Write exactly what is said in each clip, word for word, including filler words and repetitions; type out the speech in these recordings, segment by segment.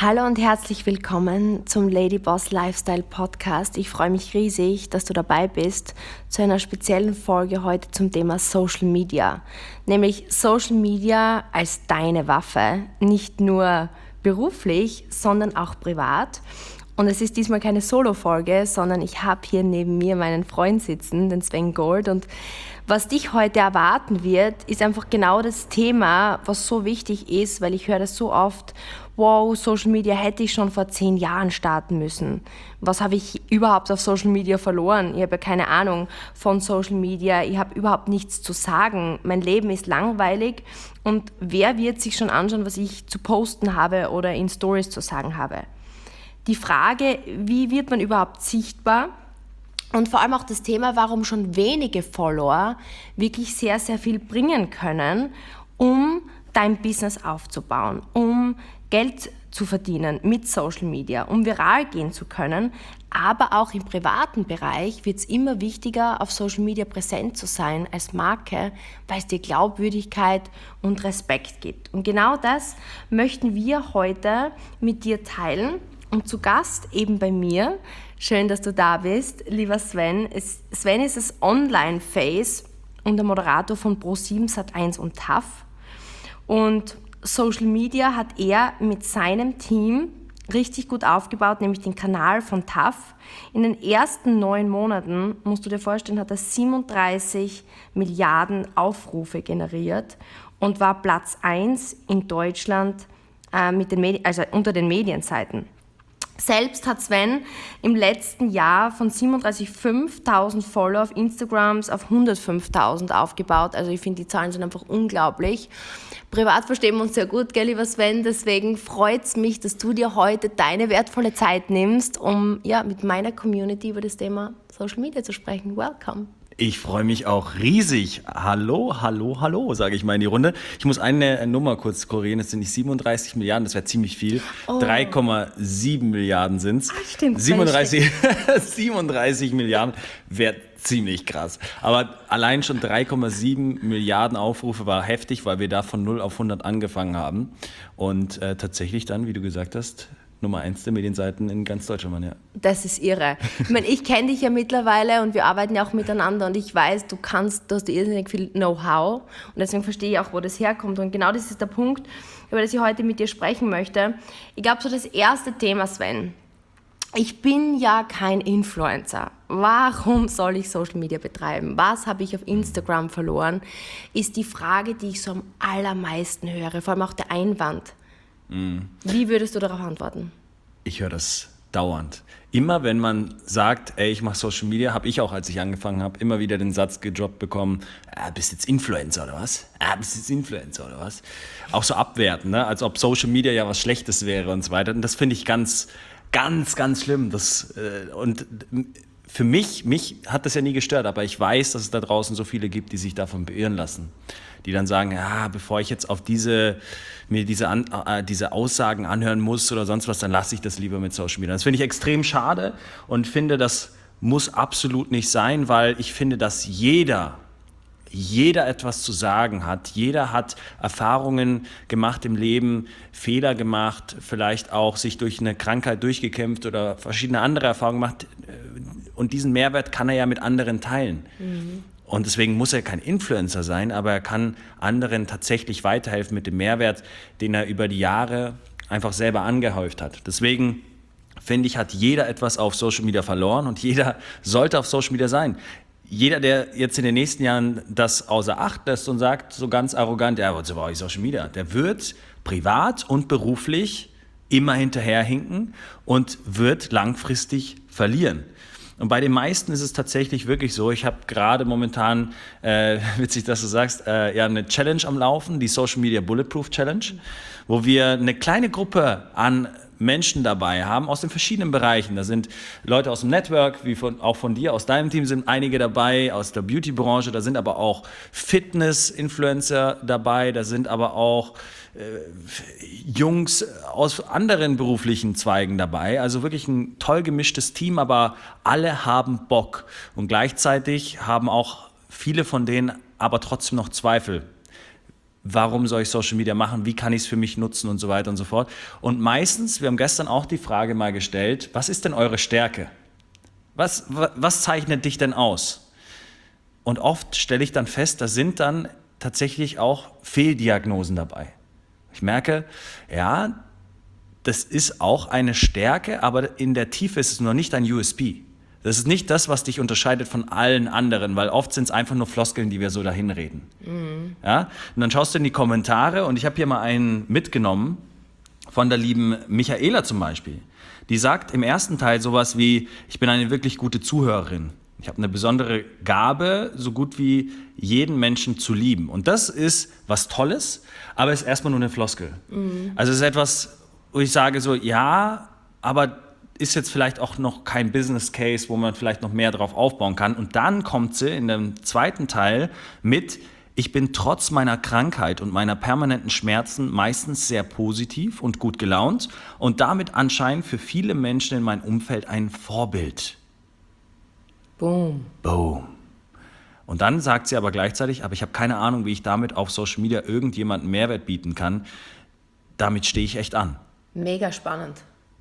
Hallo und herzlich willkommen zum Ladyboss Lifestyle Podcast. Ich freue mich riesig, dass du dabei bist zu einer speziellen Folge heute zum Thema Social Media. Nämlich Social Media als deine Waffe, nicht nur beruflich, sondern auch privat. Und es ist diesmal keine Solo-Folge, sondern ich habe hier neben mir meinen Freund sitzen, den Sven Gold. Und was dich heute erwarten wird, ist einfach genau das Thema, was so wichtig ist, weil ich höre das so oft: wow, Social Media hätte ich schon vor zehn Jahren starten müssen. Was habe ich überhaupt auf Social Media verloren? Ich habe ja keine Ahnung von Social Media, ich habe überhaupt nichts zu sagen. Mein Leben ist langweilig und wer wird sich schon anschauen, was ich zu posten habe oder in Stories zu sagen habe? Die Frage, wie wird man überhaupt sichtbar? Und vor allem auch das Thema, warum schon wenige Follower wirklich sehr, sehr viel bringen können, um dein Business aufzubauen, um Geld zu verdienen mit Social Media, um viral gehen zu können. Aber auch im privaten Bereich wird es immer wichtiger, auf Social Media präsent zu sein als Marke, weil es dir Glaubwürdigkeit und Respekt gibt. Und genau das möchten wir heute mit dir teilen. Und zu Gast eben bei mir, schön, dass du da bist, lieber Sven. Sven ist das Online-Face und der Moderator von Pro sieben Sat eins und T A F. Und Social Media hat er mit seinem Team richtig gut aufgebaut, nämlich den Kanal von T A F. In den ersten neun Monaten, musst du dir vorstellen, hat er siebenunddreißig Milliarden Aufrufe generiert und war Platz eins in Deutschland äh, mit den Medi- also unter den Medienseiten. Selbst hat Sven im letzten Jahr von siebenunddreißig fünftausend Follower auf Instagram auf hundertfünftausend aufgebaut. Also ich finde, die Zahlen sind einfach unglaublich. Privat verstehen wir uns sehr gut, gell, lieber Sven. Deswegen freut es mich, dass du dir heute deine wertvolle Zeit nimmst, um ja, mit meiner Community über das Thema Social Media zu sprechen. Welcome. Ich freue mich auch riesig. Hallo, hallo, hallo, sage ich mal in die Runde. Ich muss eine Nummer kurz korrigieren. Das sind nicht siebenunddreißig Milliarden, das wäre ziemlich viel. Oh. drei Komma sieben Milliarden sind es. Ah, stimmt. siebenunddreißig, siebenunddreißig Milliarden wäre ziemlich krass. Aber allein schon drei Komma sieben Milliarden Aufrufe war heftig, weil wir da von null auf hundert angefangen haben. Und äh, tatsächlich dann, wie du gesagt hast, Nummer eins der Medienseiten in ganz Deutschland, Mann, ja. Das ist irre. Ich meine, ich kenne dich ja mittlerweile und wir arbeiten ja auch miteinander und ich weiß, du kannst, du hast irrsinnig viel Know-how und deswegen verstehe ich auch, wo das herkommt. Und genau das ist der Punkt, über das ich heute mit dir sprechen möchte. Ich glaube, so das erste Thema, Sven. Ich bin ja kein Influencer. Warum soll ich Social Media betreiben? Was habe ich auf Instagram verloren? Ist die Frage, die ich so am allermeisten höre, vor allem auch der Einwand. Wie würdest du darauf antworten? Ich höre das dauernd. Immer wenn man sagt, ey, ich mache Social Media, habe ich auch, als ich angefangen habe, immer wieder den Satz gedroppt bekommen, ah, bist jetzt Influencer oder was? Ah, bist jetzt Influencer oder was? Auch so abwerten, ne? Als ob Social Media ja was Schlechtes wäre und so weiter. Und das finde ich ganz, ganz, ganz schlimm. Das, äh, und für mich, mich hat das ja nie gestört, aber ich weiß, dass es da draußen so viele gibt, die sich davon beirren lassen. Die dann sagen, ja, bevor ich jetzt auf diese, mir diese, An, äh, diese Aussagen anhören muss oder sonst was, dann lasse ich das lieber mit Social Media. Das finde ich extrem schade und finde, das muss absolut nicht sein, weil ich finde, dass jeder, jeder etwas zu sagen hat. Jeder hat Erfahrungen gemacht im Leben, Fehler gemacht, vielleicht auch sich durch eine Krankheit durchgekämpft oder verschiedene andere Erfahrungen gemacht. Und diesen Mehrwert kann er ja mit anderen teilen. Mhm. Und deswegen muss er kein Influencer sein, aber er kann anderen tatsächlich weiterhelfen mit dem Mehrwert, den er über die Jahre einfach selber angehäuft hat. Deswegen finde ich, hat jeder etwas auf Social Media verloren und jeder sollte auf Social Media sein. Jeder, der jetzt in den nächsten Jahren das außer Acht lässt und sagt so ganz arrogant, ja, wozu brauche ich Social Media? Der wird privat und beruflich immer hinterherhinken und wird langfristig verlieren. Und bei den meisten ist es tatsächlich wirklich so, ich habe gerade momentan, äh, witzig, dass du sagst, äh, ja, eine Challenge am Laufen, die Social Media Bulletproof Challenge, wo wir eine kleine Gruppe an Menschen dabei haben aus den verschiedenen Bereichen. Da sind Leute aus dem Network, wie von, auch von dir, aus deinem Team sind einige dabei, aus der Beauty-Branche, da sind aber auch Fitness-Influencer dabei, da sind aber auch äh, Jungs aus anderen beruflichen Zweigen dabei. Also wirklich ein toll gemischtes Team, aber alle haben Bock. Und gleichzeitig haben auch viele von denen aber trotzdem noch Zweifel. warum soll ich Social Media machen, wie kann ich es für mich nutzen und so weiter und so fort. Und meistens, wir haben gestern auch die Frage mal gestellt, was ist denn eure Stärke? Was, was zeichnet dich denn aus? Und oft stelle ich dann fest, da sind dann tatsächlich auch Fehldiagnosen dabei. Ich merke, ja, das ist auch eine Stärke, aber in der Tiefe ist es noch nicht ein U S P. Das ist nicht das, was dich unterscheidet von allen anderen, weil oft sind es einfach nur Floskeln, die wir so dahin reden. Mhm. Ja? Und dann schaust du in die Kommentare und ich habe hier mal einen mitgenommen von der lieben Michaela zum Beispiel. Die sagt im ersten Teil sowas wie, ich bin eine wirklich gute Zuhörerin. Ich habe eine besondere Gabe, so gut wie jeden Menschen zu lieben. Und das ist was Tolles, aber es ist erstmal nur eine Floskel. Mhm. Also es ist etwas, wo ich sage so, ja, aber ist jetzt vielleicht auch noch kein Business Case, wo man vielleicht noch mehr drauf aufbauen kann. Und dann kommt sie in dem zweiten Teil mit, ich bin trotz meiner Krankheit und meiner permanenten Schmerzen meistens sehr positiv und gut gelaunt und damit anscheinend für viele Menschen in meinem Umfeld ein Vorbild. Boom. Boom. Und dann sagt sie aber gleichzeitig, aber ich habe keine Ahnung, wie ich damit auf Social Media irgendjemandem Mehrwert bieten kann. Damit stehe ich echt an. Mega spannend.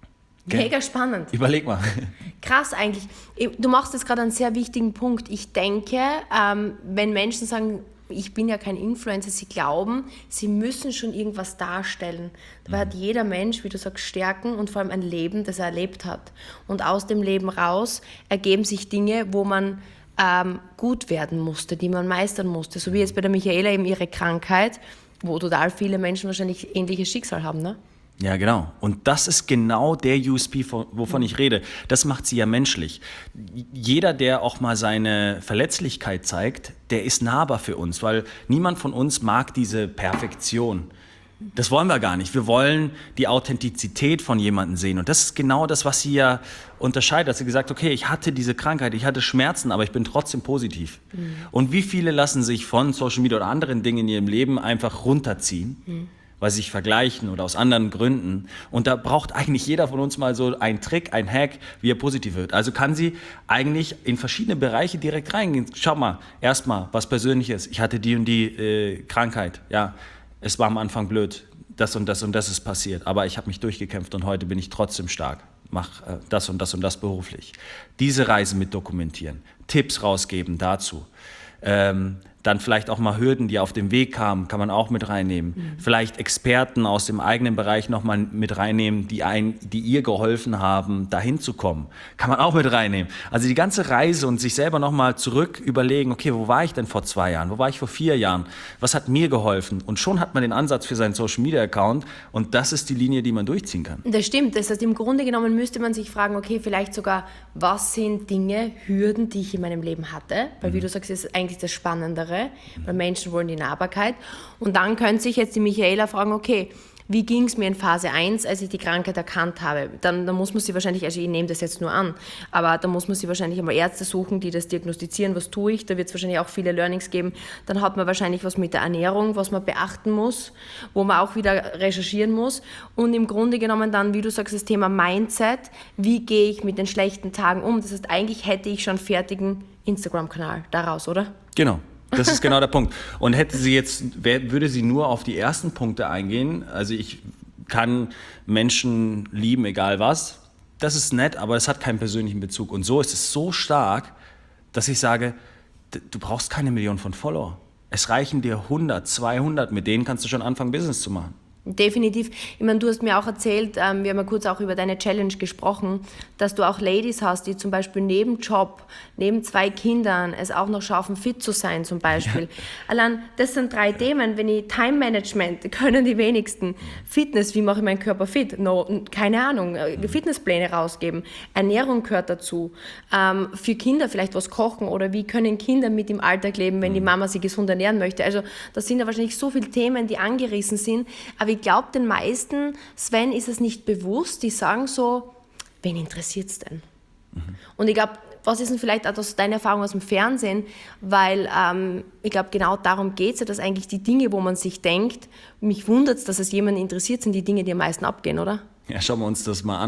Mega okay. spannend. Überleg mal. Krass eigentlich. Du machst jetzt gerade einen sehr wichtigen Punkt. Ich denke, ähm, wenn Menschen sagen, ich bin ja kein Influencer, sie glauben, sie müssen schon irgendwas darstellen. Dabei mhm. hat jeder Mensch, wie du sagst, Stärken und vor allem ein Leben, das er erlebt hat. Und aus dem Leben raus ergeben sich Dinge, wo man ähm, gut werden musste, die man meistern musste. So wie jetzt bei der Michaela eben ihre Krankheit, wo total viele Menschen wahrscheinlich ähnliches Schicksal haben, ne? Ja, genau. Und das ist genau der U S P, wovon ich rede. Das macht sie ja menschlich. Jeder, der auch mal seine Verletzlichkeit zeigt, der ist nahbar für uns, weil niemand von uns mag diese Perfektion. Das wollen wir gar nicht. Wir wollen die Authentizität von jemandem sehen. Und das ist genau das, was sie ja unterscheidet. Dass sie gesagt hat, okay, ich hatte diese Krankheit, ich hatte Schmerzen, aber ich bin trotzdem positiv. Mhm. Und wie viele lassen sich von Social Media oder anderen Dingen in ihrem Leben einfach runterziehen? Mhm. Weil sie sich vergleichen oder aus anderen Gründen. Und da braucht eigentlich jeder von uns mal so einen Trick, einen Hack, wie er positiv wird. Also kann sie eigentlich in verschiedene Bereiche direkt reingehen. Schau mal, erstmal was Persönliches. Ich hatte die und die äh, Krankheit. Ja, es war am Anfang blöd. Das und das und das ist passiert. Aber ich habe mich durchgekämpft und heute bin ich trotzdem stark. Mach äh, das und das und das beruflich. Diese Reise mit dokumentieren. Tipps rausgeben dazu. Ähm, dann vielleicht auch mal Hürden, die auf dem Weg kamen, kann man auch mit reinnehmen. Mhm. Vielleicht Experten aus dem eigenen Bereich nochmal mit reinnehmen, die, ein, die ihr geholfen haben, dahin zu kommen. Kann man auch mit reinnehmen. Also die ganze Reise und sich selber nochmal zurück überlegen, okay, wo war ich denn vor zwei Jahren? Wo war ich vor vier Jahren? Was hat mir geholfen? Und schon hat man den Ansatz für seinen Social-Media-Account und das ist die Linie, die man durchziehen kann. Das stimmt. Das heißt, im Grunde genommen müsste man sich fragen, okay, vielleicht sogar, was sind Dinge, Hürden, die ich in meinem Leben hatte? Weil, mhm. wie du sagst, ist eigentlich das Spannendere. Weil Menschen wollen die Nahbarkeit. Und dann könnte sich jetzt die Michaela fragen, okay, wie ging es mir in Phase eins, als ich die Krankheit erkannt habe? Dann, dann muss man sie wahrscheinlich, also ich nehme das jetzt nur an, aber da muss man sie wahrscheinlich einmal Ärzte suchen, die das diagnostizieren, was tue ich, da wird es wahrscheinlich auch viele Learnings geben. Dann hat man wahrscheinlich was mit der Ernährung, was man beachten muss, wo man auch wieder recherchieren muss. Und im Grunde genommen dann, wie du sagst, das Thema Mindset, wie gehe ich mit den schlechten Tagen um? Das heißt, eigentlich hätte ich schon einen fertigen Instagram-Kanal daraus, oder? Genau. Das ist genau der Punkt. Und hätte sie jetzt, würde sie nur auf die ersten Punkte eingehen, also ich kann Menschen lieben, egal was, das ist nett, aber es hat keinen persönlichen Bezug. Und so ist es so stark, dass ich sage, du brauchst keine Million von Follower. Es reichen dir hundert, zweihundert, mit denen kannst du schon anfangen, Business zu machen. Definitiv. Ich meine, du hast mir auch erzählt, ähm, wir haben ja kurz auch über deine Challenge gesprochen, dass du auch Ladies hast, die zum Beispiel neben Job, neben zwei Kindern es auch noch schaffen, fit zu sein zum Beispiel. Ja. Allein, das sind drei Themen. Wenn ich Time Management, können die wenigsten. Fitness, wie mache ich meinen Körper fit? No, keine Ahnung. Fitnesspläne rausgeben. Ernährung gehört dazu. Ähm, für Kinder vielleicht was kochen oder wie können Kinder mit im Alltag leben, wenn die Mama sie gesund ernähren möchte. Also das sind ja wahrscheinlich so viele Themen, die angerissen sind. Aber ich glaube, den meisten, Sven, ist es nicht bewusst, die sagen so, wen interessiert es denn? Mhm. Und ich glaube, was ist denn vielleicht auch das, deine Erfahrung aus dem Fernsehen? Weil ähm, ich glaube, genau darum geht es ja, dass eigentlich die Dinge, wo man sich denkt, mich wundert es, dass es jemanden interessiert, sind die Dinge, die am meisten abgehen, oder? Ja, schauen wir uns das mal an.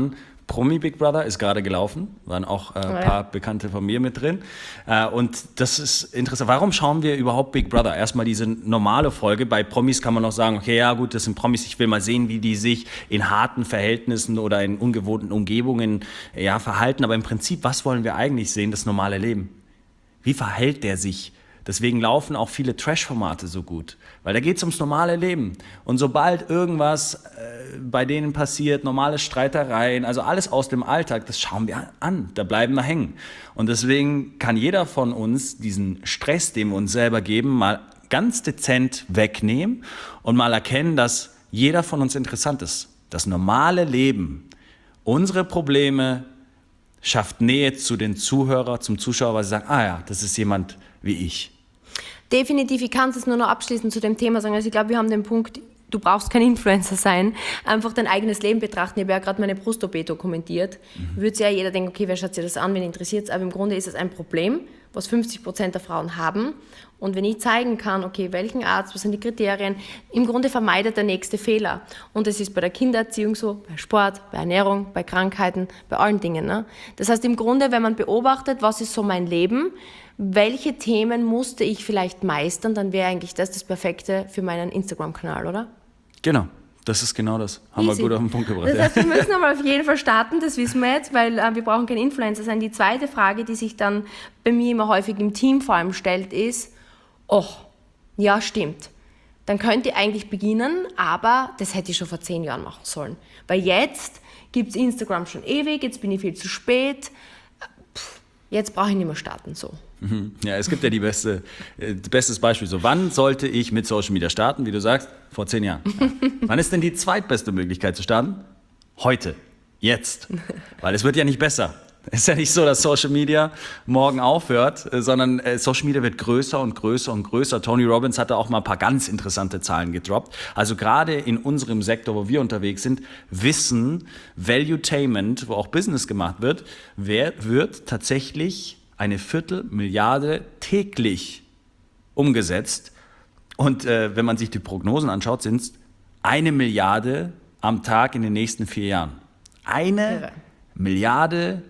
Promi Big Brother ist gerade gelaufen, waren auch äh, ein paar ja. Bekannte von mir mit drin. Äh, und das ist interessant. Warum schauen wir überhaupt Big Brother? Erstmal diese normale Folge. Bei Promis kann man noch sagen, okay, ja gut, das sind Promis. Ich will mal sehen, wie die sich in harten Verhältnissen oder in ungewohnten Umgebungen ja, verhalten. Aber im Prinzip, was wollen wir eigentlich sehen? Das normale Leben. Wie verhält der sich? Deswegen laufen auch viele Trash-Formate so gut, weil da geht es ums normale Leben. Und sobald irgendwas äh, bei denen passiert, normale Streitereien, also alles aus dem Alltag, das schauen wir an, da bleiben wir hängen. Und deswegen kann jeder von uns diesen Stress, den wir uns selber geben, mal ganz dezent wegnehmen und mal erkennen, dass jeder von uns interessant ist. Das normale Leben, unsere Probleme, schafft Nähe zu den Zuhörern, zum Zuschauer, weil sie sagen, ah ja, das ist jemand wie ich. Definitiv, ich kann es nur noch abschließend zu dem Thema sagen. Also ich glaube, wir haben den Punkt, du brauchst kein Influencer sein, einfach dein eigenes Leben betrachten. Ich habe ja gerade meine Brust-O P dokumentiert. Mhm. Würde sich ja jeder denken, okay, wer schaut sich das an, wen interessiert es? Aber im Grunde ist es ein Problem, was fünfzig Prozent der Frauen haben. Und wenn ich zeigen kann, okay, welchen Arzt, was sind die Kriterien, im Grunde vermeidet der nächste Fehler. Und das ist bei der Kindererziehung so, bei Sport, bei Ernährung, bei Krankheiten, bei allen Dingen. Ne? Das heißt im Grunde, wenn man beobachtet, was ist so mein Leben, welche Themen musste ich vielleicht meistern, dann wäre eigentlich das das Perfekte für meinen Instagram-Kanal, oder? Genau. Das ist genau das. Haben Easy. Wir gut auf den Punkt gebracht. Das heißt, wir müssen aber auf jeden Fall starten, das wissen wir jetzt, weil äh, wir brauchen kein Influencer sein. Die zweite Frage, die sich dann bei mir immer häufig im Team vor allem stellt, ist, oh, ja stimmt, dann könnte ich eigentlich beginnen, aber das hätte ich schon vor zehn Jahren machen sollen. Weil jetzt gibt es Instagram schon ewig, jetzt bin ich viel zu spät, Pff, jetzt brauche ich nicht mehr starten so. Ja, es gibt ja die beste, äh, bestes Beispiel. So, wann sollte ich mit Social Media starten? Wie du sagst, vor zehn Jahren. Ja. Wann ist denn die zweitbeste Möglichkeit zu starten? Heute. Jetzt. Weil es wird ja nicht besser. Es ist ja nicht so, dass Social Media morgen aufhört, sondern äh, Social Media wird größer und größer und größer. Tony Robbins hatte auch mal ein paar ganz interessante Zahlen gedroppt. Also gerade in unserem Sektor, wo wir unterwegs sind, Wissen, Valuetainment, wo auch Business gemacht wird, wer, wird tatsächlich eine Viertelmilliarde täglich umgesetzt. Und äh, wenn man sich die Prognosen anschaut, sind es eine Milliarde am Tag in den nächsten vier Jahren. Eine ja. Milliarde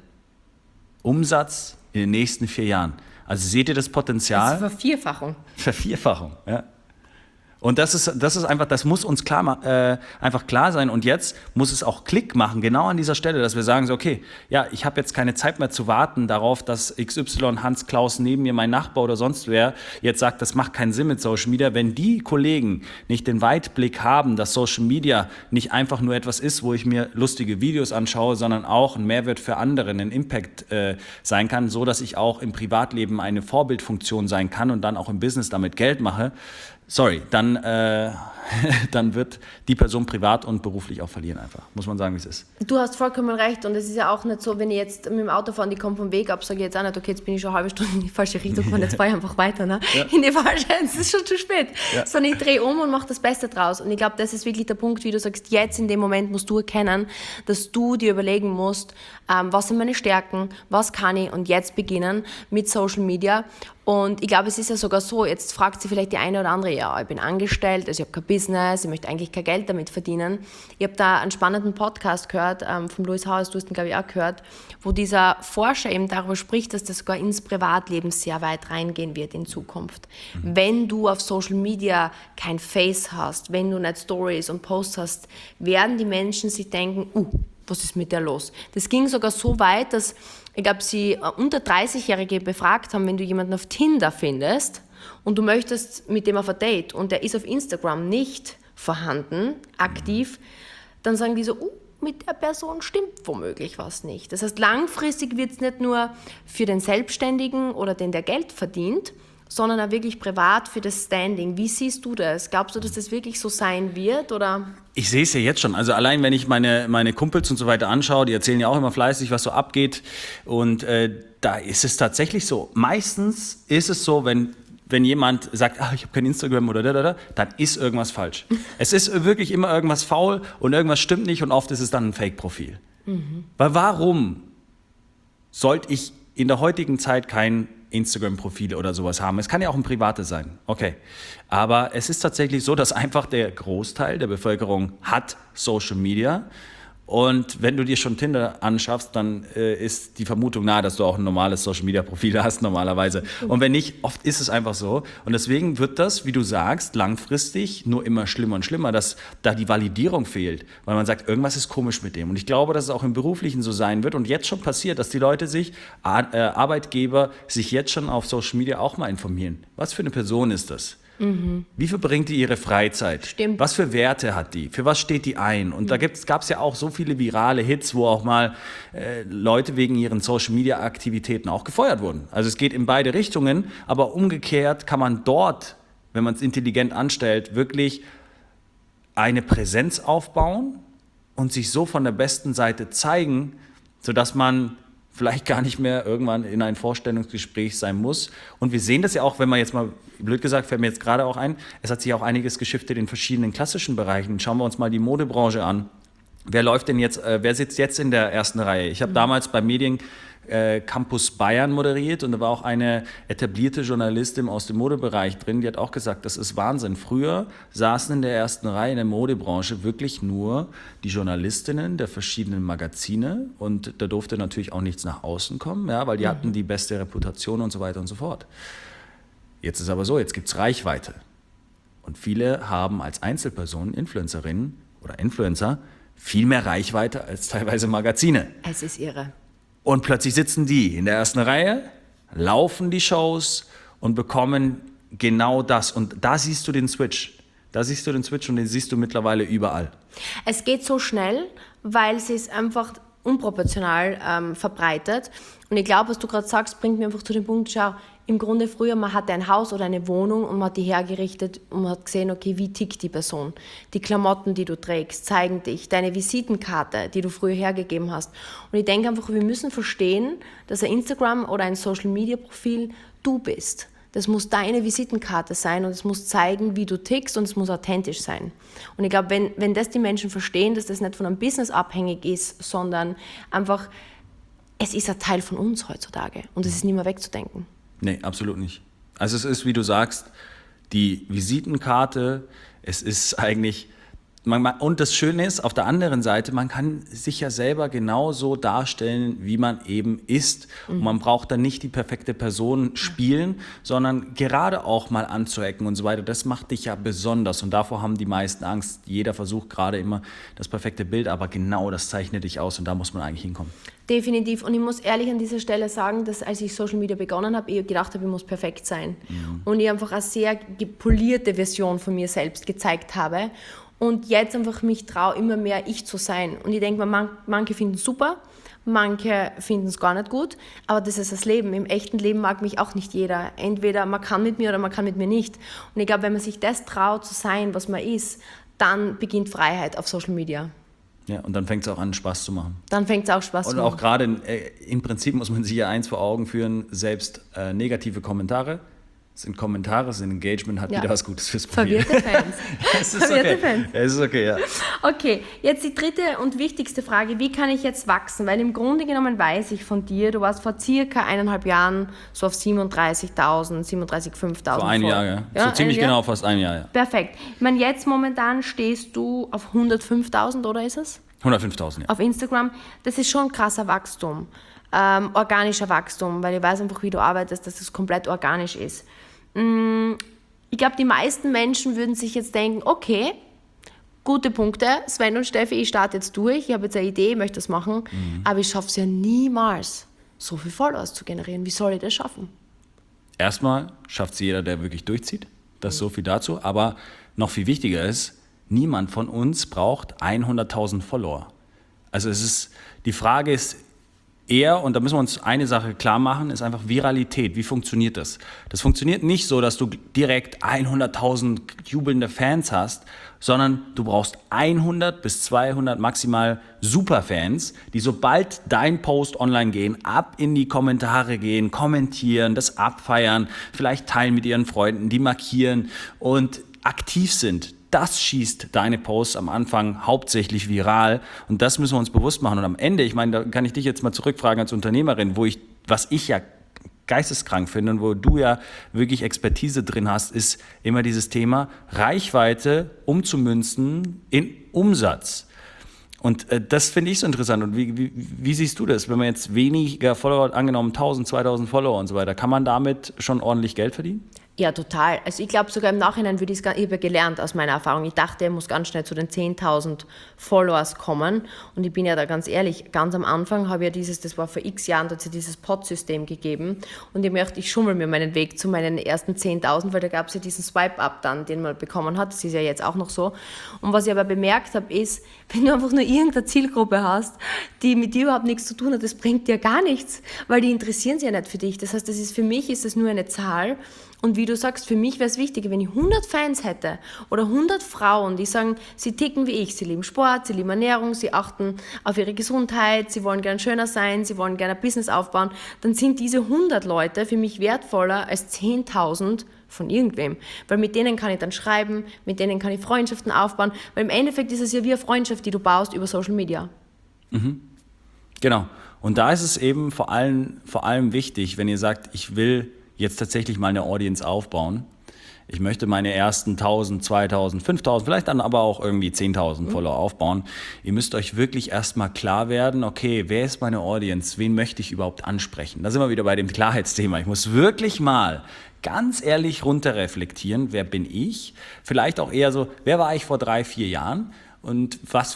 Umsatz in den nächsten vier Jahren. Also seht ihr das Potenzial? Das ist Vervierfachung. Vervierfachung, ja. Und das ist, das ist einfach, das muss uns klar, äh, einfach klar sein. Und jetzt muss es auch Klick machen, genau an dieser Stelle, dass wir sagen so, okay, ja, ich habe jetzt keine Zeit mehr zu warten darauf, dass X Y, Hans Klaus neben mir, mein Nachbar oder sonst wer, jetzt sagt, das macht keinen Sinn mit Social Media. Wenn die Kollegen nicht den Weitblick haben, dass Social Media nicht einfach nur etwas ist, wo ich mir lustige Videos anschaue, sondern auch ein Mehrwert für andere, ein Impact äh, sein kann, so dass ich auch im Privatleben eine Vorbildfunktion sein kann und dann auch im Business damit Geld mache, sorry, dann, äh, dann wird die Person privat und beruflich auch verlieren einfach. Muss man sagen, wie es ist. Du hast vollkommen recht und es ist ja auch nicht so, wenn ich jetzt mit dem Auto fahre und ich komme vom Weg ab, sage ich jetzt auch nicht, okay, jetzt bin ich schon eine halbe Stunde in die falsche Richtung gefahren, jetzt fahre ich einfach weiter. Ne? Ja. In die falsche, es ist schon zu spät. Ja. Sondern ich drehe um und mache das Beste draus. Und ich glaube, das ist wirklich der Punkt, wie du sagst, jetzt in dem Moment musst du erkennen, dass du dir überlegen musst, ähm, was sind meine Stärken, was kann ich und jetzt beginnen mit Social Media. Und ich glaube, es ist ja sogar so, jetzt fragt sie vielleicht die eine oder andere, ja, ich bin angestellt, also ich habe kein Business, ich möchte eigentlich kein Geld damit verdienen. Ich habe da einen spannenden Podcast gehört, ähm, von Louis Haus, du hast ihn, glaube ich, auch gehört, wo dieser Forscher eben darüber spricht, dass das sogar ins Privatleben sehr weit reingehen wird in Zukunft. Mhm. Wenn du auf Social Media kein Face hast, wenn du nicht Stories und Posts hast, werden die Menschen sich denken, uh, was ist mit der los? Das ging sogar so weit, dass, ich glaube, sie unter dreißig-Jährige befragt haben, wenn du jemanden auf Tinder findest und du möchtest mit dem auf ein Date und der ist auf Instagram nicht vorhanden, aktiv, dann sagen die so, uh, mit der Person stimmt womöglich was nicht. Das heißt, langfristig wird es nicht nur für den Selbstständigen oder den, der Geld verdient, sondern auch wirklich privat für das Standing. Wie siehst du das? Glaubst du, dass das wirklich so sein wird? Oder? Ich sehe es ja jetzt schon. Also allein, wenn ich meine, meine Kumpels und so weiter anschaue, die erzählen ja auch immer fleißig, was so abgeht. Und äh, da ist es tatsächlich so. Meistens ist es so, wenn, wenn jemand sagt, ach, ich habe kein Instagram oder da, da, da, dann ist irgendwas falsch. Es ist wirklich immer irgendwas faul und irgendwas stimmt nicht und oft ist es dann ein Fake-Profil. Mhm. Weil warum sollte ich in der heutigen Zeit kein Instagram-Profile oder sowas haben. Es kann ja auch ein privates sein, okay. Aber es ist tatsächlich so, dass einfach der Großteil der Bevölkerung hat Social Media Und wenn du dir schon Tinder anschaffst, dann äh, ist die Vermutung nahe, dass du auch ein normales Social-Media-Profil hast normalerweise. Und wenn nicht, oft ist es einfach so. Und deswegen wird das, wie du sagst, langfristig nur immer schlimmer und schlimmer, dass da die Validierung fehlt. Weil man sagt, irgendwas ist komisch mit dem. Und ich glaube, dass es auch im Beruflichen so sein wird und jetzt schon passiert, dass die Leute sich, äh, Arbeitgeber, sich jetzt schon auf Social Media auch mal informieren. Was für eine Person ist das? Mhm. Wie verbringt die ihre Freizeit? Stimmt. Was für Werte hat die? Für was steht die ein? Und mhm. da gab es ja auch so viele virale Hits, wo auch mal äh, Leute wegen ihren Social-Media-Aktivitäten auch gefeuert wurden. Also es geht in beide Richtungen, aber umgekehrt kann man dort, wenn man es intelligent anstellt, wirklich eine Präsenz aufbauen und sich so von der besten Seite zeigen, sodass man vielleicht gar nicht mehr irgendwann in ein Vorstellungsgespräch sein muss. Und wir sehen das ja auch, wenn man jetzt mal, blöd gesagt, fällt mir jetzt gerade auch ein, es hat sich auch einiges geschiftet in verschiedenen klassischen Bereichen. Schauen wir uns mal die Modebranche an. Wer läuft denn jetzt, äh, wer sitzt jetzt in der ersten Reihe? Ich habe mhm. damals bei Medien äh, Campus Bayern moderiert und da war auch eine etablierte Journalistin aus dem Modebereich drin, die hat auch gesagt, das ist Wahnsinn. Früher saßen in der ersten Reihe in der Modebranche wirklich nur die Journalistinnen der verschiedenen Magazine und da durfte natürlich auch nichts nach außen kommen, ja, weil die mhm. hatten die beste Reputation und so weiter und so fort. Jetzt ist aber so, jetzt gibt es Reichweite und viele haben als Einzelpersonen, Influencerinnen oder Influencer, viel mehr Reichweite als teilweise Magazine. Es ist irre. Und plötzlich sitzen die in der ersten Reihe, laufen die Shows und bekommen genau das. Und da siehst du den Switch. Da siehst du den Switch und den siehst du mittlerweile überall. Es geht so schnell, weil es ist einfach unproportional ähm, verbreitet. Und ich glaube, was du gerade sagst, bringt mir einfach zu dem Punkt, schau, im Grunde früher, man hatte ein Haus oder eine Wohnung und man hat die hergerichtet und man hat gesehen, okay, wie tickt die Person? Die Klamotten, die du trägst, zeigen dich. Deine Visitenkarte, die du früher hergegeben hast. Und ich denke einfach, wir müssen verstehen, dass ein Instagram oder ein Social-Media-Profil du bist. Das muss deine Visitenkarte sein und es muss zeigen, wie du tickst und es muss authentisch sein. Und ich glaube, wenn, wenn das die Menschen verstehen, dass das nicht von einem Business abhängig ist, sondern einfach, es ist ein Teil von uns heutzutage und es ist nicht mehr wegzudenken. Nee, absolut nicht. Also es ist, wie du sagst, die Visitenkarte, es ist eigentlich, man, und das Schöne ist, auf der anderen Seite, man kann sich ja selber genauso darstellen, wie man eben ist. Mhm. Und man braucht dann nicht die perfekte Person spielen, ja. sondern gerade auch mal anzuecken und so weiter. Das macht dich ja besonders und davor haben die meisten Angst. Jeder versucht gerade immer das perfekte Bild, aber genau das zeichnet dich aus und da muss man eigentlich hinkommen. Definitiv. Und ich muss ehrlich an dieser Stelle sagen, dass als ich Social Media begonnen habe, ich gedacht habe, ich muss perfekt sein. Mhm. Und ich einfach eine sehr polierte Version von mir selbst gezeigt habe. Und jetzt einfach mich traue, immer mehr ich zu sein. Und ich denke mir, man, manche finden es super, manche finden es gar nicht gut. Aber das ist das Leben. Im echten Leben mag mich auch nicht jeder. Entweder man kann mit mir oder man kann mit mir nicht. Und ich glaube, wenn man sich das traut zu sein, was man ist, dann beginnt Freiheit auf Social Media. Ja, und dann fängt es auch an, Spaß zu machen. Dann fängt es auch Spaß zu machen. Und auch gerade, äh, im Prinzip muss man sich ja eins vor Augen führen, selbst äh, negative Kommentare sind Kommentare, sind Engagement, hat ja. wieder was Gutes fürs Profil. Verwirrte Fans. Es ist Verwirrte okay. Fans. Es ist okay, ja. Okay, jetzt die dritte und wichtigste Frage, wie kann ich jetzt wachsen? Weil im Grunde genommen weiß ich von dir, du warst vor circa eineinhalb Jahren so auf siebenunddreißigtausend, siebenunddreißig, fünftausend. Vor einem Jahr, ja. ja. So ziemlich genau, fast ein Jahr, ja. Perfekt. Ich meine, jetzt momentan stehst du auf hundertfünftausend, oder ist es? hundertfünftausend, ja. Auf Instagram. Das ist schon ein krasser Wachstum. Ähm, organischer Wachstum, weil ich weiß einfach, wie du arbeitest, dass es komplett organisch ist. Ich glaube, die meisten Menschen würden sich jetzt denken, okay, gute Punkte, Sven und Steffi, ich starte jetzt durch, ich habe jetzt eine Idee, ich möchte das machen, mhm. aber ich schaffe es ja niemals, so viel Followers zu generieren. Wie soll ich das schaffen? Erstmal schafft es jeder, der wirklich durchzieht, das ist so viel dazu, aber noch viel wichtiger ist, niemand von uns braucht hunderttausend Follower. Also es ist, die Frage ist, eher, und da müssen wir uns eine Sache klar machen, ist einfach Viralität. Wie funktioniert das? Das funktioniert nicht so, dass du direkt hunderttausend jubelnde Fans hast, sondern du brauchst hundert bis zweihundert maximal Superfans, die sobald dein Post online gehen, ab in die Kommentare gehen, kommentieren, das abfeiern, vielleicht teilen mit ihren Freunden, die markieren und aktiv sind. Das schießt deine Posts am Anfang hauptsächlich viral und das müssen wir uns bewusst machen. Und am Ende, ich meine, da kann ich dich jetzt mal zurückfragen als Unternehmerin, wo ich, was ich ja geisteskrank finde und wo du ja wirklich Expertise drin hast, ist immer dieses Thema Reichweite umzumünzen in Umsatz. Und äh, das finde ich so interessant. Und wie, wie, wie siehst du das? Wenn man jetzt weniger Follower hat, angenommen tausend, zweitausend Follower und so weiter, kann man damit schon ordentlich Geld verdienen? Ja, total. Also ich glaube sogar im Nachhinein würde ich es, ich habe gelernt aus meiner Erfahrung. Ich dachte, er muss ganz schnell zu den zehntausend Followers kommen. Und ich bin ja da ganz ehrlich, ganz am Anfang habe ich ja dieses, das war vor x Jahren, da hat es ja dieses Pod-System gegeben. Und ich möchte, ich schummel mir meinen Weg zu meinen ersten zehntausend, weil da gab es ja diesen Swipe-Up dann, den man bekommen hat. Das ist ja jetzt auch noch so. Und was ich aber bemerkt habe, ist, wenn du einfach nur irgendeine Zielgruppe hast, die mit dir überhaupt nichts zu tun hat, das bringt dir gar nichts, weil die interessieren sich ja nicht für dich. Das heißt, das ist, für mich ist das nur eine Zahl. Und wie du sagst, für mich wäre es wichtiger, wenn ich hundert Fans hätte oder hundert Frauen, die sagen, sie ticken wie ich, sie lieben Sport, sie lieben Ernährung, sie achten auf ihre Gesundheit, sie wollen gern schöner sein, sie wollen gerne ein Business aufbauen, dann sind diese hundert Leute für mich wertvoller als zehntausend von irgendwem. Weil mit denen kann ich dann schreiben, mit denen kann ich Freundschaften aufbauen, weil im Endeffekt ist es ja wie eine Freundschaft, die du baust über Social Media. Mhm. Genau. Und da ist es eben vor allem, vor allem wichtig, wenn ihr sagt, ich will jetzt tatsächlich mal eine Audience aufbauen. Ich möchte meine ersten tausend, zweitausend, fünftausend, vielleicht dann aber auch irgendwie zehntausend Follower aufbauen. Ihr müsst euch wirklich erstmal klar werden, okay, wer ist meine Audience? Wen möchte ich überhaupt ansprechen? Da sind wir wieder bei dem Klarheitsthema. Ich muss wirklich mal ganz ehrlich runterreflektieren, wer bin ich? Vielleicht auch eher so, wer war ich vor drei, vier Jahren? Und was...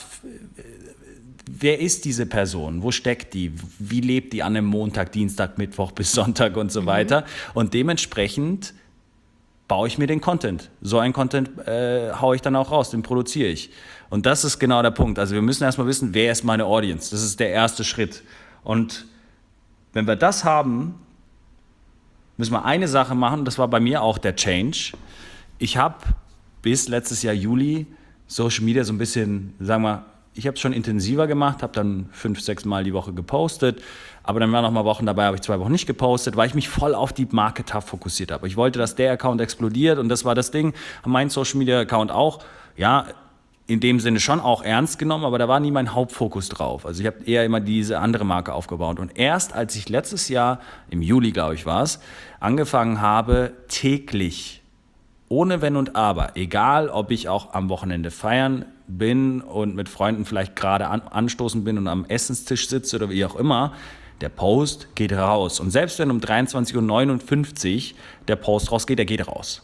Wer ist diese Person? Wo steckt die? Wie lebt die an einem Montag, Dienstag, Mittwoch bis Sonntag und so weiter? Und dementsprechend baue ich mir den Content. So einen Content äh, haue ich dann auch raus, den produziere ich. Und das ist genau der Punkt. Also wir müssen erstmal wissen, wer ist meine Audience? Das ist der erste Schritt. Und wenn wir das haben, müssen wir eine Sache machen. Das war bei mir auch der Change. Ich habe bis letztes Jahr Juli Social Media so ein bisschen, sagen wir, ich habe es schon intensiver gemacht, habe dann fünf, sechs Mal die Woche gepostet, aber dann waren noch mal Wochen dabei, habe ich zwei Wochen nicht gepostet, weil ich mich voll auf die Marke T A F fokussiert habe. Ich wollte, dass der Account explodiert und das war das Ding. Mein Social Media Account auch, ja, in dem Sinne schon auch ernst genommen, aber da war nie mein Hauptfokus drauf. Also ich habe eher immer diese andere Marke aufgebaut. Und erst als ich letztes Jahr, im Juli glaube ich war es, angefangen habe, täglich, ohne Wenn und Aber, egal ob ich auch am Wochenende feiern bin und mit Freunden vielleicht gerade an, anstoßen bin und am Essenstisch sitze oder wie auch immer, der Post geht raus. Und selbst wenn um dreiundzwanzig Uhr neunundfünfzig der Post rausgeht, der geht raus.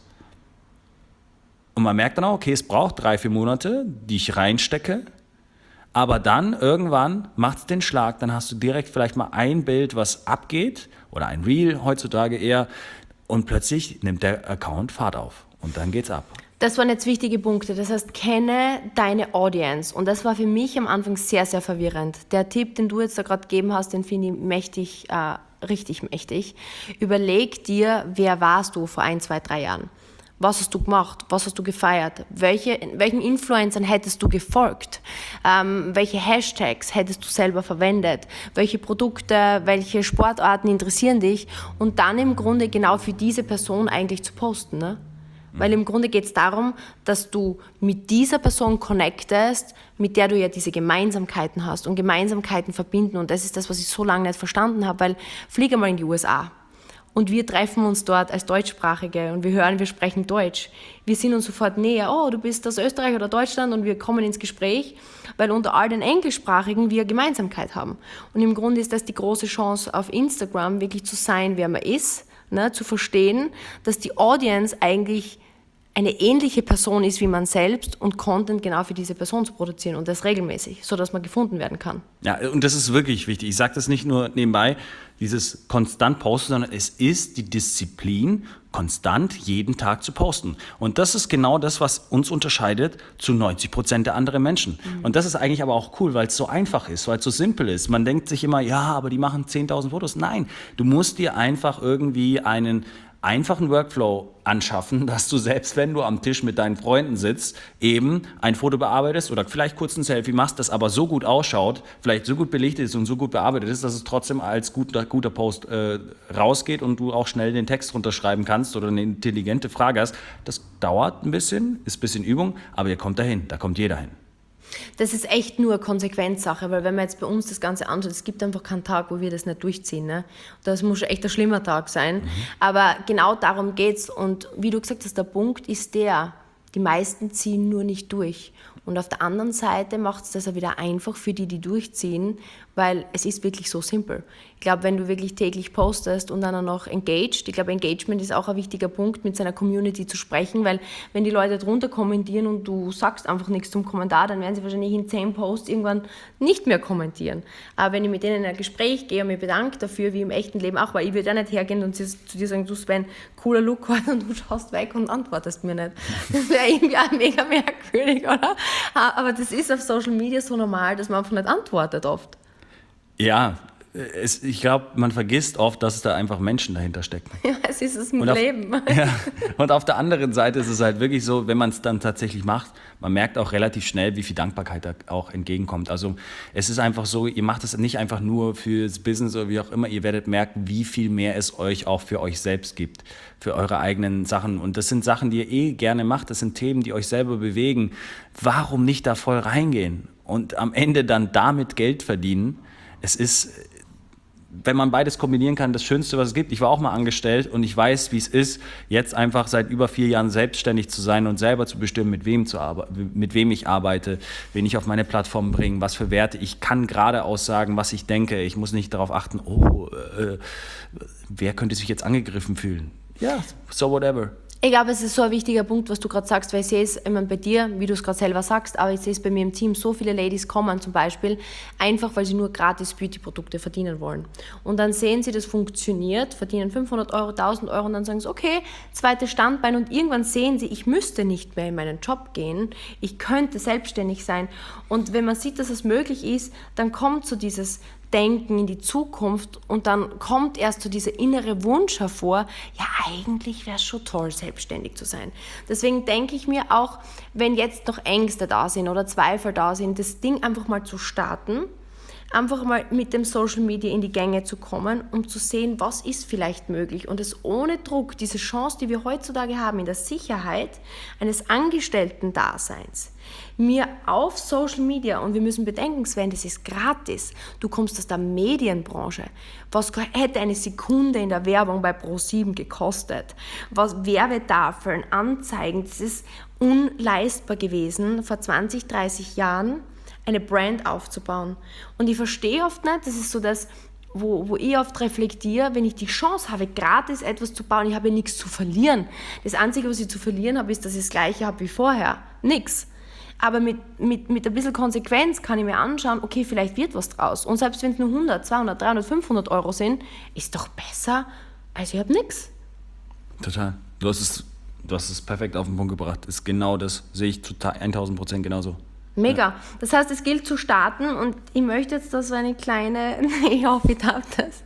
Und man merkt dann auch, okay, es braucht drei, vier Monate, die ich reinstecke, aber dann irgendwann macht es den Schlag, dann hast du direkt vielleicht mal ein Bild, was abgeht, oder ein Reel heutzutage eher, und plötzlich nimmt der Account Fahrt auf und dann geht's ab. Das waren jetzt wichtige Punkte. Das heißt, kenne deine Audience. Und das war für mich am Anfang sehr, sehr verwirrend. Der Tipp, den du jetzt da gerade gegeben hast, den finde ich mächtig, äh, richtig mächtig. Überleg dir, wer warst du vor ein, zwei, drei Jahren? Was hast du gemacht? Was hast du gefeiert? Welche, welchen Influencern hättest du gefolgt? Ähm, welche Hashtags hättest du selber verwendet? Welche Produkte, welche Sportarten interessieren dich? Und dann im Grunde genau für diese Person eigentlich zu posten, ne? Weil im Grunde geht es darum, dass du mit dieser Person connectest, mit der du ja diese Gemeinsamkeiten hast und Gemeinsamkeiten verbinden. Und das ist das, was ich so lange nicht verstanden habe, weil fliege mal in die U S A und wir treffen uns dort als Deutschsprachige und wir hören, wir sprechen Deutsch. Wir sind uns sofort näher. Oh, du bist aus Österreich oder Deutschland und wir kommen ins Gespräch, weil unter all den Englischsprachigen wir Gemeinsamkeit haben. Und im Grunde ist das die große Chance auf Instagram, wirklich zu sein, wer man ist, ne, zu verstehen, dass die Audience eigentlich eine ähnliche Person ist wie man selbst und Content genau für diese Person zu produzieren und das regelmäßig, sodass man gefunden werden kann. Ja, und das ist wirklich wichtig. Ich sage das nicht nur nebenbei, dieses konstant posten, sondern es ist die Disziplin, konstant jeden Tag zu posten. Und das ist genau das, was uns unterscheidet zu neunzig Prozent der anderen Menschen. Mhm. Und das ist eigentlich aber auch cool, weil es so einfach ist, weil es so simpel ist. Man denkt sich immer, ja, aber die machen zehntausend Fotos. Nein, du musst dir einfach irgendwie einen einfachen Workflow anschaffen, dass du selbst, wenn du am Tisch mit deinen Freunden sitzt, eben ein Foto bearbeitest oder vielleicht kurz ein Selfie machst, das aber so gut ausschaut, vielleicht so gut belichtet ist und so gut bearbeitet ist, dass es trotzdem als guter, guter Post äh, rausgeht und du auch schnell den Text runterschreiben kannst oder eine intelligente Frage hast. Das dauert ein bisschen, ist ein bisschen Übung, aber ihr kommt dahin, da kommt jeder hin. Das ist echt nur Konsequenzsache, weil wenn man jetzt bei uns das Ganze anschaut, es gibt einfach keinen Tag, wo wir das nicht durchziehen. Ne? Das muss echt ein schlimmer Tag sein. Mhm. Aber genau darum geht's. Und wie du gesagt hast, der Punkt ist der, die meisten ziehen nur nicht durch. Und auf der anderen Seite macht es das auch wieder einfach für die, die durchziehen, weil es ist wirklich so simpel. Ich glaube, wenn du wirklich täglich postest und dann auch noch engaged, ich glaube, Engagement ist auch ein wichtiger Punkt, mit seiner Community zu sprechen, weil wenn die Leute drunter kommentieren und du sagst einfach nichts zum Kommentar, dann werden sie wahrscheinlich in zehn Posts irgendwann nicht mehr kommentieren. Aber wenn ich mit denen in ein Gespräch gehe und mich bedanke dafür, wie im echten Leben auch, weil ich würde ja nicht hergehen und zu dir sagen, du Sven, cooler Look heute und du schaust weg und antwortest mir nicht. Das wäre irgendwie auch mega merkwürdig, oder? Aber das ist auf Social Media so normal, dass man einfach nicht antwortet oft. Ja, es, ich glaube, man vergisst oft, dass da einfach Menschen dahinter stecken. Ja, es ist es im und auf, Leben. Ja, und auf der anderen Seite ist es halt wirklich so, wenn man es dann tatsächlich macht, man merkt auch relativ schnell, wie viel Dankbarkeit da auch entgegenkommt. Also es ist einfach so, ihr macht es nicht einfach nur fürs Business oder wie auch immer, ihr werdet merken, wie viel mehr es euch auch für euch selbst gibt, für eure eigenen Sachen. Und das sind Sachen, die ihr eh gerne macht, das sind Themen, die euch selber bewegen. Warum nicht da voll reingehen und am Ende dann damit Geld verdienen? Es ist, wenn man beides kombinieren kann, das Schönste, was es gibt. Ich war auch mal angestellt und ich weiß, wie es ist, jetzt einfach seit über vier Jahren selbstständig zu sein und selber zu bestimmen, mit wem, zu arbe- mit wem ich arbeite, wen ich auf meine Plattform bringe, was für Werte. Ich kann geradeaus sagen, was ich denke. Ich muss nicht darauf achten, oh, äh, wer könnte sich jetzt angegriffen fühlen? Ja, so whatever. Ich glaube, es ist so ein wichtiger Punkt, was du gerade sagst, weil ich sehe es immer bei dir, wie du es gerade selber sagst, aber ich sehe es bei mir im Team, so viele Ladies kommen zum Beispiel, einfach weil sie nur gratis Beauty-Produkte verdienen wollen. Und dann sehen sie, das funktioniert, verdienen fünfhundert Euro, tausend Euro und dann sagen sie, okay, zweites Standbein und irgendwann sehen sie, ich müsste nicht mehr in meinen Job gehen, ich könnte selbstständig sein. Und wenn man sieht, dass es möglich ist, dann kommt so dieses Denken in die Zukunft und dann kommt erst so dieser innere Wunsch hervor, ja, eigentlich wäre es schon toll, selbstständig zu sein. Deswegen denke ich mir auch, wenn jetzt noch Ängste da sind oder Zweifel da sind, das Ding einfach mal zu starten, einfach mal mit dem Social Media in die Gänge zu kommen, um zu sehen, was ist vielleicht möglich und es ohne Druck, diese Chance, die wir heutzutage haben, in der Sicherheit eines Angestellten-Daseins, mir auf Social Media, und wir müssen bedenken, Sven, das ist gratis, du kommst aus der Medienbranche, was hätte eine Sekunde in der Werbung bei Pro sieben gekostet, was Werbetafeln, Anzeigen, das ist unleistbar gewesen vor zwanzig, dreißig Jahren, eine Brand aufzubauen. Und ich verstehe oft nicht, das ist so das, wo, wo ich oft reflektiere, wenn ich die Chance habe, gratis etwas zu bauen, ich habe ja nichts zu verlieren. Das Einzige, was ich zu verlieren habe, ist, dass ich das Gleiche habe wie vorher. Nix. Aber mit, mit, mit ein bisschen Konsequenz kann ich mir anschauen, okay, vielleicht wird was draus. Und selbst wenn es nur hundert, zweihundert, dreihundert, fünfhundert Euro sind, ist doch besser, als ich habe nichts. Total. Du hast es, du hast es perfekt auf den Punkt gebracht. Ist genau das, sehe ich total tausend Prozent genauso. Mega. Ja. Das heißt, es gilt zu starten und ich möchte jetzt da so eine kleine, ich hoffe, ich darf das.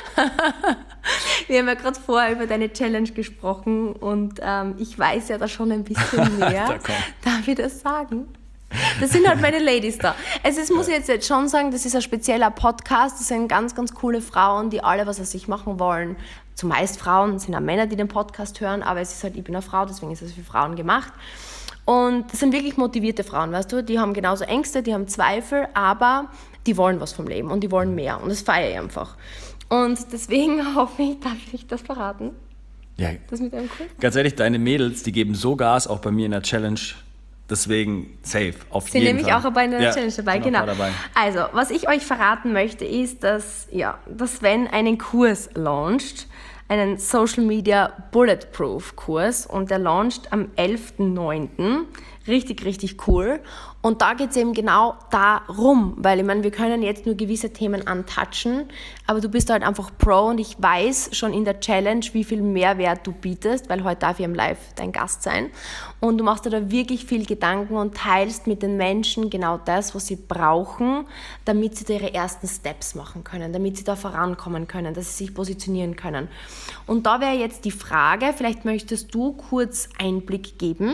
Wir haben ja gerade vorher über deine Challenge gesprochen und ähm, ich weiß ja da schon ein bisschen mehr. Darf ich das sagen? Das sind halt meine Ladies da. Also das muss ich jetzt, jetzt schon sagen, das ist ein spezieller Podcast, das sind ganz, ganz coole Frauen, die alle was aus sich machen wollen. Zumeist Frauen, es sind auch Männer, die den Podcast hören, aber es ist halt, ich bin eine Frau, deswegen ist es für Frauen gemacht. Und das sind wirklich motivierte Frauen, weißt du, die haben genauso Ängste, die haben Zweifel, aber die wollen was vom Leben und die wollen mehr und das feiere ich einfach. Und deswegen hoffe ich, darf ich das verraten? Ja, das mit einem Kurs? Ganz ehrlich, deine Mädels, die geben so Gas, auch bei mir in der Challenge, deswegen safe, auf Sie jeden nämlich Fall. auch bei einer ja, Challenge dabei, genau. genau. Dabei. Also, was ich euch verraten möchte, ist, dass, ja, dass Sven einen Kurs launcht, einen Social Media Bulletproof Kurs und der launcht am elften neunten Richtig, richtig cool. Und da geht es eben genau darum, weil ich meine, wir können jetzt nur gewisse Themen antatschen, aber du bist halt einfach Pro und ich weiß schon in der Challenge, wie viel Mehrwert du bietest, weil heute darf ich im Live dein Gast sein und du machst dir da wirklich viel Gedanken und teilst mit den Menschen genau das, was sie brauchen, damit sie da ihre ersten Steps machen können, damit sie da vorankommen können, dass sie sich positionieren können. Und da wäre jetzt die Frage, vielleicht möchtest du kurz Einblick geben,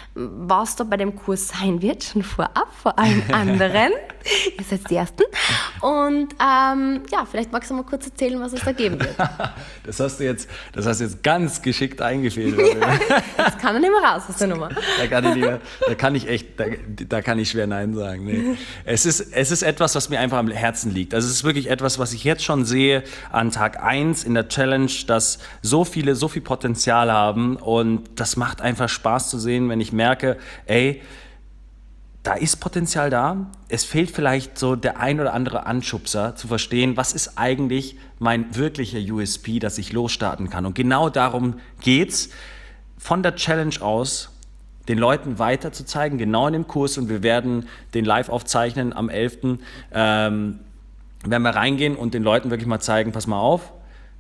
was da bei dem Kurs sein wird, schon vorab, vor allen anderen. Ihr seid die Ersten. Und ähm, ja, vielleicht magst du mal kurz erzählen, was es da geben wird. Das hast du jetzt, das hast du jetzt ganz geschickt eingefädelt. Das kann er nicht mehr raus aus der Nummer. Da kann ich, nicht mehr, da kann ich echt, da, da kann ich schwer Nein sagen. Nee. Es ist, es ist etwas, was mir einfach am Herzen liegt. Also es ist wirklich etwas, was ich jetzt schon sehe an Tag eins in der Challenge, dass so viele, so viel Potenzial haben und das macht einfach Spaß zu sehen, wenn ich merke, ey, da ist Potenzial da. Es fehlt vielleicht so der ein oder andere Anschubser zu verstehen, was ist eigentlich mein wirklicher U S P, dass ich losstarten kann. Und genau darum geht's, von der Challenge aus den Leuten weiter zu zeigen, genau in dem Kurs. Und wir werden den live aufzeichnen am elften Ähm, werden wir reingehen und den Leuten wirklich mal zeigen, pass mal auf,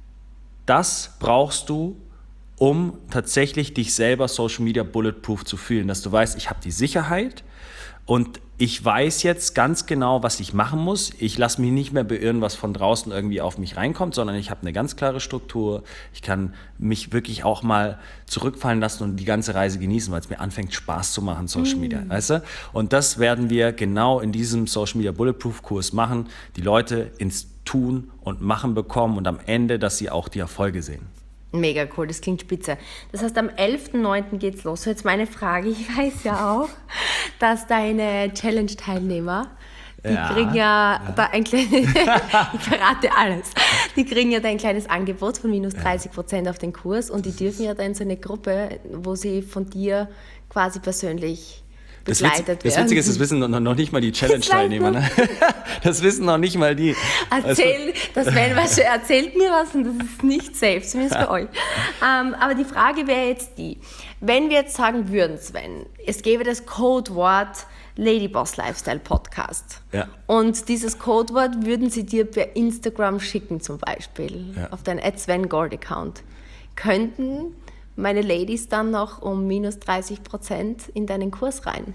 das brauchst du, um tatsächlich dich selber Social Media bulletproof zu fühlen, dass du weißt, ich habe die Sicherheit und ich weiß jetzt ganz genau, was ich machen muss. Ich lasse mich nicht mehr beirren, was von draußen irgendwie auf mich reinkommt, sondern ich habe eine ganz klare Struktur. Ich kann mich wirklich auch mal zurückfallen lassen und die ganze Reise genießen, weil es mir anfängt, Spaß zu machen, Social Media. Mm. Weißt du? Und das werden wir genau in diesem Social Media Bulletproof Kurs machen, die Leute ins Tun und Machen bekommen und am Ende, dass sie auch die Erfolge sehen. Mega cool, das klingt spitze. Das heißt, am elften neunten geht's los. So, jetzt meine Frage, ich weiß ja auch, dass deine Challenge-Teilnehmer, die ja, kriegen ja, ja. da ein kleines, ich verrate alles, die kriegen ja da ein kleines Angebot von minus dreißig Prozent auf den Kurs und die dürfen ja dann so eine Gruppe, wo sie von dir quasi persönlich Das, Witz, das Witzige ist, das wissen noch, noch nicht mal die Challenge-Teilnehmer. Ne? Das wissen noch nicht mal die. Erzähl, das Sven erzählt mir was und das ist nicht safe, zumindest für euch. Ähm, aber die Frage wäre jetzt die, wenn wir jetzt sagen würden, Sven, es gäbe das Codewort Ladyboss Lifestyle Podcast. Ja. Und dieses Codewort würden sie dir per Instagram schicken zum Beispiel, ja. auf deinen at Sven Gold Account. Könnten meine Ladies dann noch um minus dreißig Prozent in deinen Kurs rein?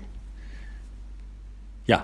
Ja.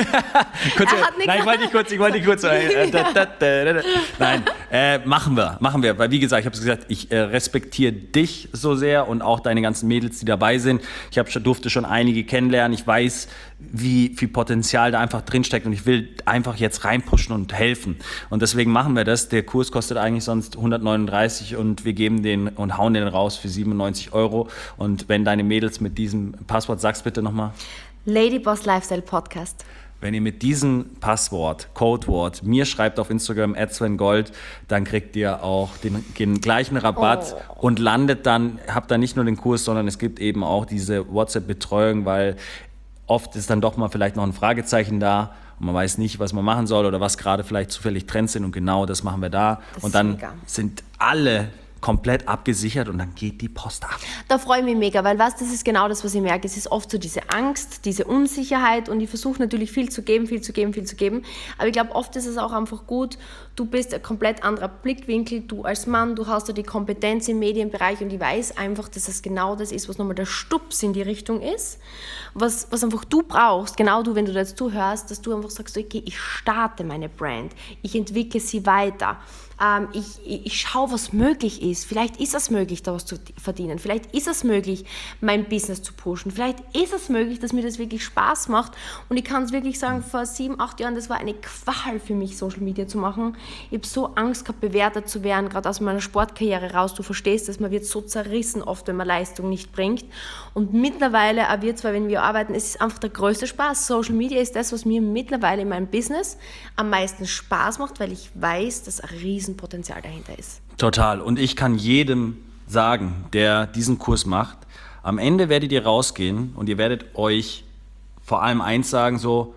kurz, nein, ich wollte nicht kurz, ich wollte nicht kurz. Äh, da, da, da, da. Nein, äh, machen wir, machen wir. Weil wie gesagt, ich habe es gesagt, ich äh, respektiere dich so sehr und auch deine ganzen Mädels, die dabei sind. Ich hab, durfte schon einige kennenlernen. Ich weiß, wie viel Potenzial da einfach drinsteckt und ich will einfach jetzt reinpushen und helfen. Und deswegen machen wir das. Der Kurs kostet eigentlich sonst hundertneununddreißig und wir geben den und hauen den raus für siebenundneunzig Euro. Und wenn deine Mädels mit diesem Passwort, sag's bitte nochmal. Ladyboss Lifestyle Podcast. Wenn ihr mit diesem Passwort, Codewort, mir schreibt auf Instagram at Sven Gold, dann kriegt ihr auch den, den gleichen Rabatt oh. und landet dann, habt dann nicht nur den Kurs, sondern es gibt eben auch diese WhatsApp-Betreuung, weil oft ist dann doch mal vielleicht noch ein Fragezeichen da und man weiß nicht, was man machen soll oder was gerade vielleicht zufällig Trends sind und genau das machen wir da. Das und dann mega. Sind alle komplett abgesichert und dann geht die Post ab. Da freue ich mich mega, weil was, das ist genau das, was ich merke. Es ist oft so diese Angst, diese Unsicherheit und ich versuche natürlich viel zu geben, viel zu geben, viel zu geben. Aber ich glaube, oft ist es auch einfach gut, du bist ein komplett anderer Blickwinkel, du als Mann, du hast ja die Kompetenz im Medienbereich und ich weiß einfach, dass es genau das ist, was nochmal der Stups in die Richtung ist, was, was einfach du brauchst, genau du, wenn du da jetzt zuhörst, dass du einfach sagst, okay, ich starte meine Brand, ich entwickle sie weiter. Ähm, ich, ich, ich schaue, was möglich ist. Vielleicht ist es möglich, da was zu verdienen. Vielleicht ist es möglich, mein Business zu pushen. Vielleicht ist es möglich, dass mir das wirklich Spaß macht. Und ich kann es wirklich sagen, vor sieben, acht Jahren, das war eine Qual für mich, Social Media zu machen. Ich habe so Angst gehabt, bewertet zu werden, gerade aus meiner Sportkarriere raus. Du verstehst das, man wird so zerrissen oft, wenn man Leistung nicht bringt. Und mittlerweile, auch wir zwei, wenn wir arbeiten, es ist einfach der größte Spaß. Social Media ist das, was mir mittlerweile in meinem Business am meisten Spaß macht, weil ich weiß, dass ein riesen Potenzial dahinter ist. Total. Und ich kann jedem sagen, der diesen Kurs macht, am Ende werdet ihr rausgehen und ihr werdet euch vor allem eins sagen, so,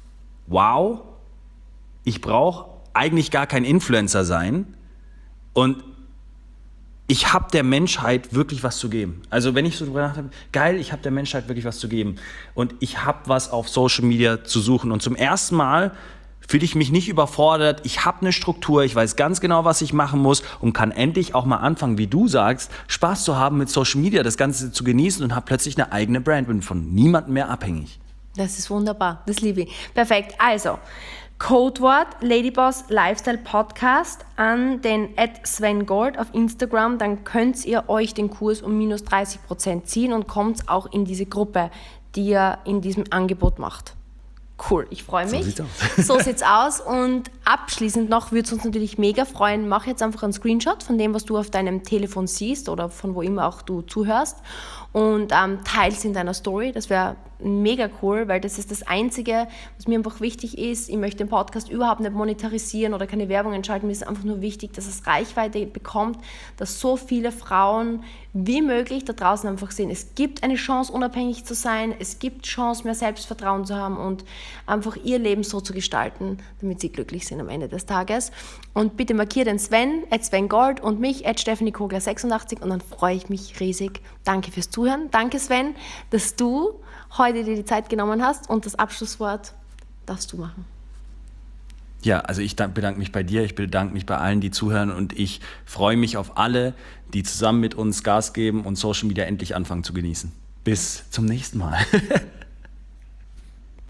wow, ich brauche eigentlich gar kein Influencer sein und ich habe der Menschheit wirklich was zu geben. Also wenn ich so drüber nachdenke, geil, ich habe der Menschheit wirklich was zu geben und ich habe was auf Social Media zu suchen und zum ersten Mal fühle ich mich nicht überfordert, ich habe eine Struktur, ich weiß ganz genau, was ich machen muss und kann endlich auch mal anfangen, wie du sagst, Spaß zu haben mit Social Media, das Ganze zu genießen und habe plötzlich eine eigene Brand, bin von niemandem mehr abhängig. Das ist wunderbar, das liebe ich. Perfekt, also Codewort Ladyboss Lifestyle Podcast an den at Sven Gold auf Instagram, dann könnt ihr euch den Kurs um minus dreißig Prozent ziehen und kommt auch in diese Gruppe, die ihr in diesem Angebot macht. Cool, ich freue mich. So sieht's aus. So sieht's aus. Und abschließend noch würde es uns natürlich mega freuen, mach jetzt einfach einen Screenshot von dem, was du auf deinem Telefon siehst oder von wo immer auch du zuhörst und ähm, teilst in deiner Story. Das wäre mega cool, weil das ist das Einzige, was mir einfach wichtig ist. Ich möchte den Podcast überhaupt nicht monetarisieren oder keine Werbung entschalten. Mir ist einfach nur wichtig, dass es Reichweite bekommt, dass so viele Frauen wie möglich da draußen einfach sehen, es gibt eine Chance, unabhängig zu sein, es gibt Chance, mehr Selbstvertrauen zu haben und einfach ihr Leben so zu gestalten, damit sie glücklich sind am Ende des Tages. Und bitte markiert den Sven, at Sven Gold und mich, at Stephanie Kogler sechsundachtzig, und dann freue ich mich riesig. Danke fürs Zuhören. Danke, Sven, dass du heute dir die Zeit genommen hast, und das Abschlusswort darfst du machen. Ja, also ich bedanke mich bei dir, ich bedanke mich bei allen, die zuhören, und ich freue mich auf alle, die zusammen mit uns Gas geben und Social Media endlich anfangen zu genießen. Bis zum nächsten Mal.